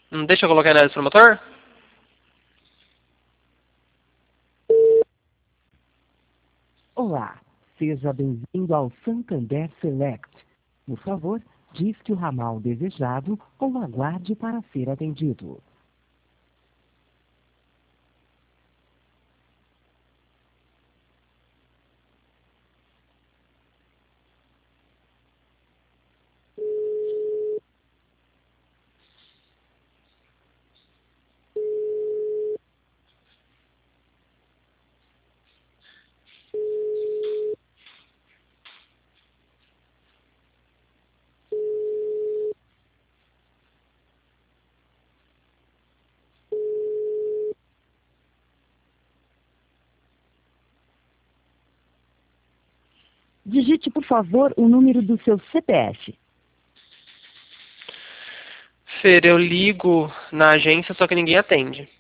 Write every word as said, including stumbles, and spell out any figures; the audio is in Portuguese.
Hum, deixa eu colocar na área do promotor. Olá, seja bem-vindo ao Santander Select. Por favor, disque o ramal desejado ou aguarde para ser atendido. Digite, por favor, o número do seu C P F. Fer, eu ligo na agência, só que ninguém atende.